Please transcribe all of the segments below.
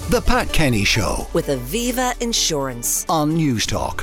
The Pat Kenny Show with Aviva Insurance on Newstalk.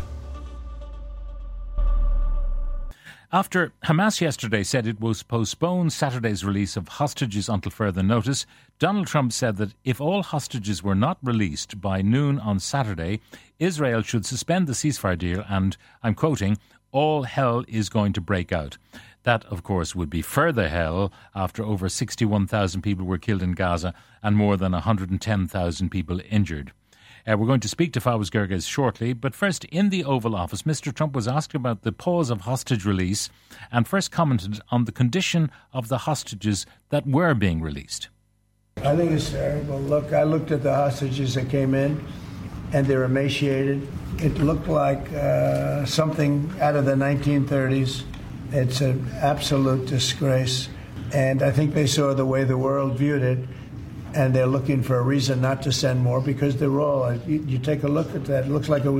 After Hamas yesterday said it will postpone Saturday's release of hostages until further notice, Donald Trump said that if all hostages were not released by noon on Saturday, Israel should suspend the ceasefire deal and, I'm quoting, all hell is going to break out. That, of course, would be further hell after over 61,000 people were killed in Gaza and more than 110,000 people injured. We're going to speak to Fawaz Gerges shortly, but first, in the Oval Office, Mr. Trump was asked about the pause of hostage release and first commented on the condition of the hostages that were being released. I think it's terrible. Look, I looked at the hostages that came in, and they're emaciated. It looked like something out of the 1930s. It's an absolute disgrace, and I think they saw the way the world viewed it, and they're looking for a reason not to send more because they're all. You take a look at that; it looked like it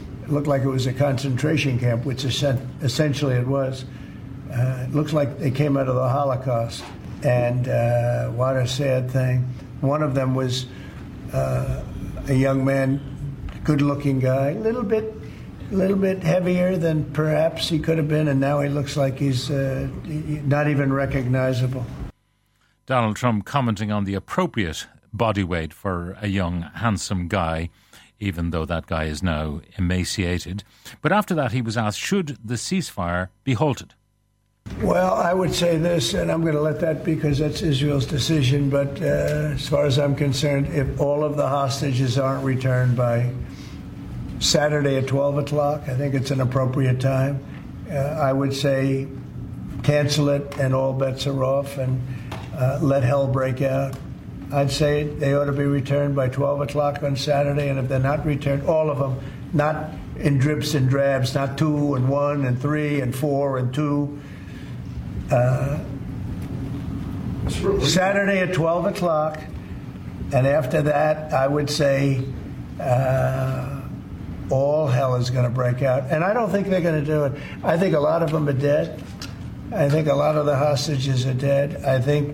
was a concentration camp, which essentially it was. It looks like they came out of the Holocaust, and what a sad thing. One of them was a young man, good-looking guy, a little bit heavier than perhaps he could have been, and now he looks like he's not even recognizable. Donald Trump commenting on the appropriate body weight for a young, handsome guy, even though that guy is now emaciated. But after that, he was asked, should the ceasefire be halted? Well, I would say this, and I'm going to let that because that's Israel's decision, but as far as I'm concerned, if all of the hostages aren't returned by Saturday at 12 o'clock, I think it's an appropriate time. I would say cancel it and all bets are off and let hell break out. I'd say they ought to be returned by 12 o'clock on Saturday, and if they're not returned, all of them, not in drips and drabs, not 2 and 1 and 3 and 4 and 2. Saturday at 12 o'clock, and after that, I would say all hell is going to break out. And I don't think they're going to do it. I think a lot of them are dead. I think a lot of the hostages are dead. I think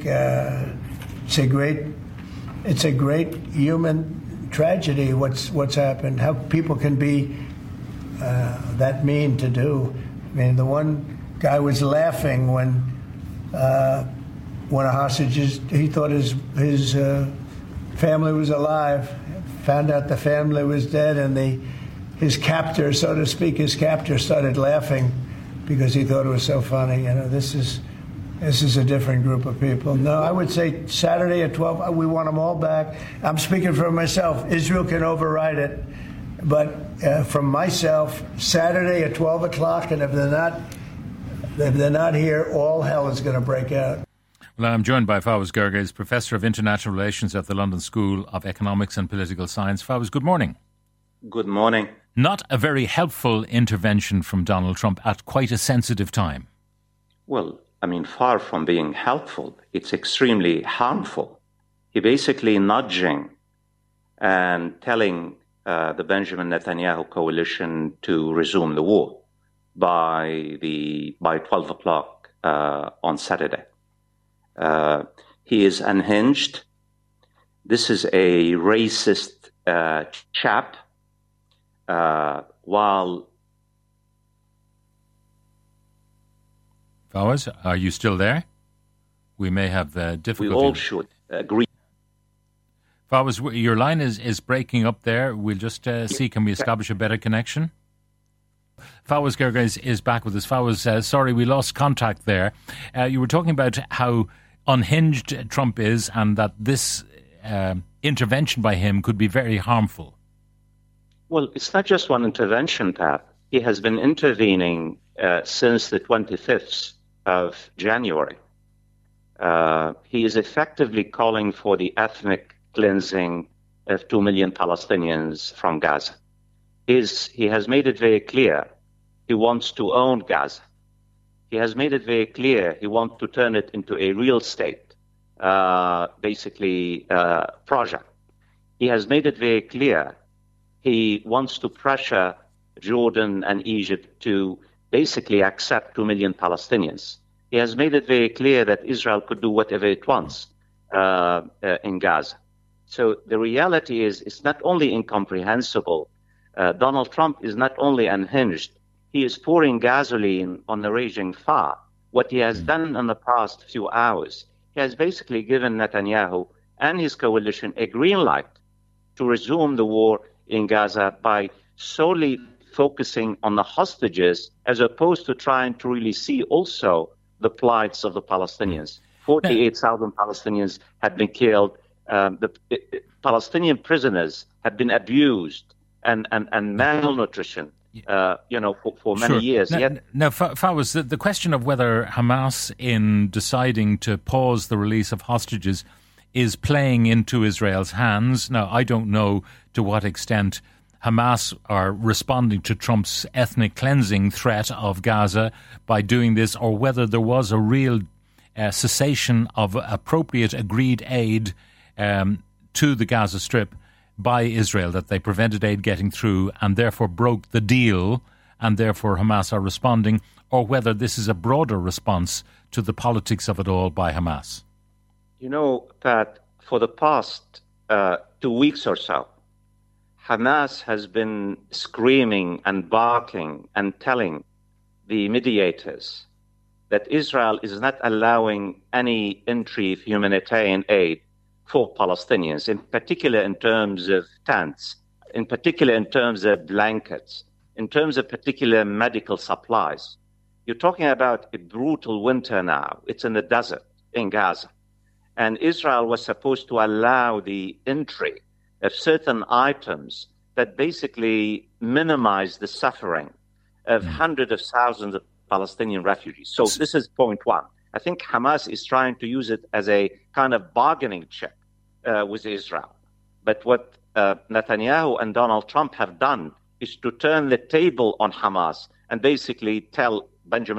it's a great human tragedy what's happened, how people can be that mean to do. I mean, the one guy was laughing when a hostage, he thought his family was alive, found out the family was dead, and his captor, so to speak, started laughing because he thought it was so funny. You know, this is a different group of people. No, I would say Saturday at 12, we want them all back. I'm speaking for myself. Israel can override it. But from myself, Saturday at 12 o'clock, and if they're not here, all hell is going to break out. Well, I'm joined by Fawaz Gerges, Professor of International Relations at the London School of Economics and Political Science. Fawaz, good morning. Good morning. Not a very helpful intervention from Donald Trump at quite a sensitive time. Well, I mean, far from being helpful, it's extremely harmful. He basically nudging and telling the Benjamin Netanyahu coalition to resume the war by 12 o'clock on Saturday. He is unhinged. This is a racist chap. While Fawaz, are you still there? We may have difficulty. We all should agree. Fawaz, your line is breaking up there. We'll just see, can we establish a better connection? Fawaz Gerges is back with us. Fawaz, sorry, we lost contact there. You were talking about how unhinged Trump is and that this intervention by him could be very harmful. Well, it's not just one intervention, Pat. He has been intervening since the 25th of January. He is effectively calling for the ethnic cleansing of 2 million Palestinians from Gaza. He has made it very clear he wants to own Gaza. He has made it very clear he wants to turn it into a real state, project. He has made it very clear he wants to pressure Jordan and Egypt to basically accept 2 million Palestinians. He has made it very clear that Israel could do whatever it wants in Gaza. So the reality is, it's not only incomprehensible. Donald Trump is not only unhinged, he is pouring gasoline on the raging fire. What he has done in the past few hours, he has basically given Netanyahu and his coalition a green light to resume the war in Gaza by solely focusing on the hostages as opposed to trying to really see also the plights of the Palestinians. 48,000 Palestinians have been killed. The Palestinian prisoners have been abused and malnutrition, for many years. Now, Fawaz, the question of whether Hamas, in deciding to pause the release of hostages, is playing into Israel's hands. Now, I don't know to what extent Hamas are responding to Trump's ethnic cleansing threat of Gaza by doing this, or whether there was a real cessation of appropriate agreed aid to the Gaza Strip by Israel, that they prevented aid getting through and therefore broke the deal, and therefore Hamas are responding, or whether this is a broader response to the politics of it all by Hamas. You know, Pat, for the past 2 weeks or so, Hamas has been screaming and barking and telling the mediators that Israel is not allowing any entry of humanitarian aid for Palestinians, in particular in terms of tents, in particular in terms of blankets, in terms of particular medical supplies. You're talking about a brutal winter now. It's in the desert in Gaza. And Israel was supposed to allow the entry of certain items that basically minimize the suffering of hundreds of thousands of Palestinian refugees. So this is point one. I think Hamas is trying to use it as a kind of bargaining chip with Israel. But what Netanyahu and Donald Trump have done is to turn the table on Hamas and basically tell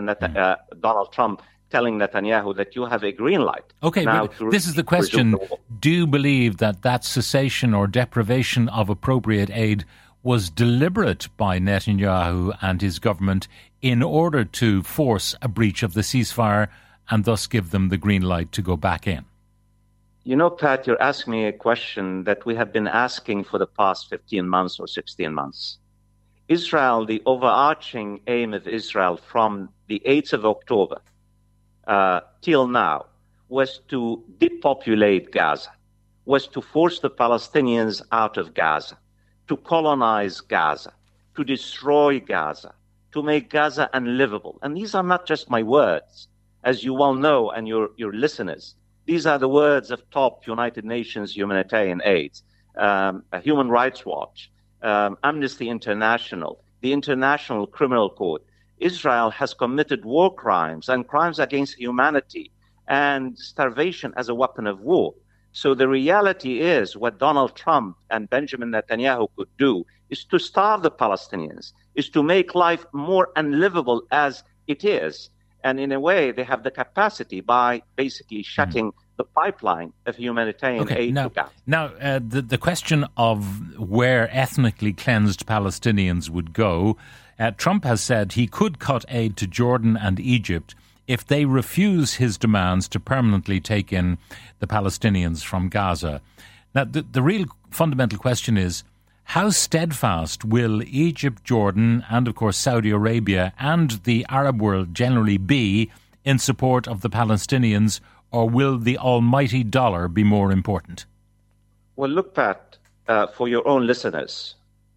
Donald Trump, telling Netanyahu that you have a green light. Okay, but this is the question. Do you believe that cessation or deprivation of appropriate aid was deliberate by Netanyahu and his government in order to force a breach of the ceasefire and thus give them the green light to go back in? You know, Pat, you're asking me a question that we have been asking for the past 15 months or 16 months. Israel, the overarching aim of Israel from the 8th of October till now was to depopulate Gaza, was to force the Palestinians out of Gaza, to colonize Gaza, to destroy Gaza, to make Gaza unlivable. And these are not just my words, as you well know, and your listeners. These are the words of top United Nations humanitarian aids, Human Rights Watch, Amnesty International, the International Criminal Court. Israel has committed war crimes and crimes against humanity and starvation as a weapon of war. So the reality is what Donald Trump and Benjamin Netanyahu could do is to starve the Palestinians, is to make life more unlivable as it is. And in a way, they have the capacity by basically shutting the pipeline of humanitarian aid to Gaza. Now, the question of where ethnically cleansed Palestinians would go, Trump has said he could cut aid to Jordan and Egypt if they refuse his demands to permanently take in the Palestinians from Gaza. Now, the real fundamental question is, how steadfast will Egypt, Jordan, and of course Saudi Arabia and the Arab world generally be in support of the Palestinians, or will the almighty dollar be more important? Well, look, Pat, for your own listeners,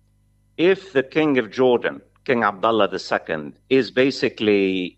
if the King of Jordan, King Abdullah II, is basically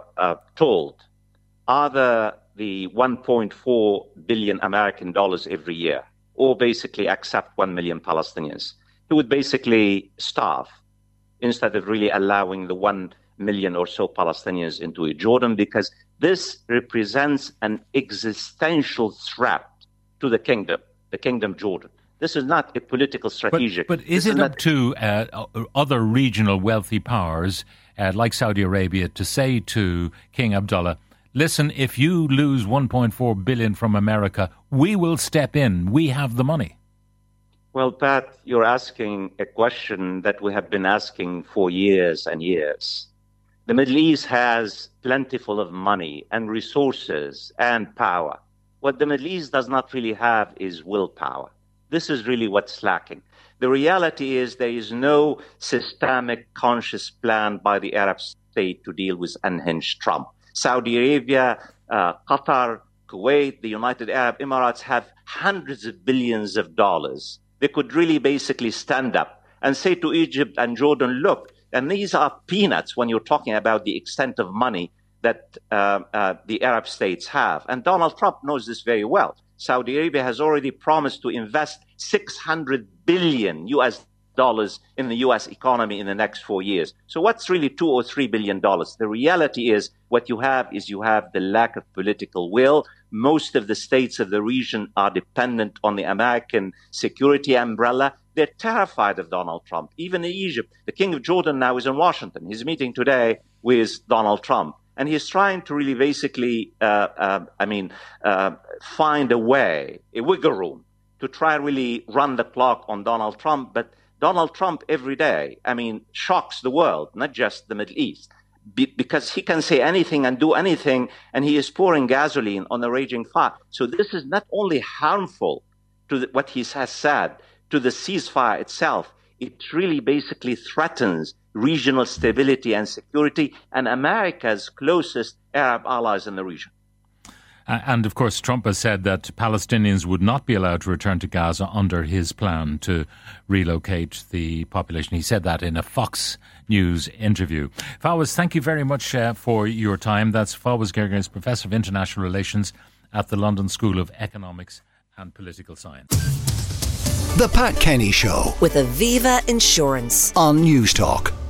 told either the $1.4 billion American dollars every year, or basically accept 1 million Palestinians, he would basically starve instead of really allowing the 1 million or so Palestinians into Jordan, because this represents an existential threat to the kingdom Jordan. This is not a political strategic. But is it up to other regional wealthy powers like Saudi Arabia to say to King Abdullah, listen, if you lose $1.4 billion from America, we will step in. We have the money. Well, Pat, you're asking a question that we have been asking for years and years. The Middle East has plentiful of money and resources and power. What the Middle East does not really have is willpower. This is really what's lacking. The reality is there is no systemic, conscious plan by the Arab state to deal with unhinged Trump. Saudi Arabia, Qatar, Kuwait, the United Arab Emirates have hundreds of billions of dollars. They could really basically stand up and say to Egypt and Jordan, look, and these are peanuts when you're talking about the extent of money that the Arab states have. And Donald Trump knows this very well. Saudi Arabia has already promised to invest $600 billion US dollars in the U.S. economy in the next 4 years. So what's really $2 or $3 billion? The reality is what you have the lack of political will. Most of the states of the region are dependent on the American security umbrella. They're terrified of Donald Trump. Even in Egypt, the King of Jordan now is in Washington. He's meeting today with Donald Trump. And he's trying to really basically, find a way, a wiggle room, to try and really run the clock on Donald Trump. But Donald Trump every day, shocks the world, not just the Middle East, because he can say anything and do anything, and he is pouring gasoline on a raging fire. So this is not only harmful to what he has said, to the ceasefire itself, it really basically threatens regional stability and security and America's closest Arab allies in the region. And, of course, Trump has said that Palestinians would not be allowed to return to Gaza under his plan to relocate the population. He said that in a Fox News interview. Fawaz, thank you very much for your time. That's Fawaz Gerges, Professor of International Relations at the London School of Economics and Political Science. The Pat Kenny Show with Aviva Insurance on News Talk.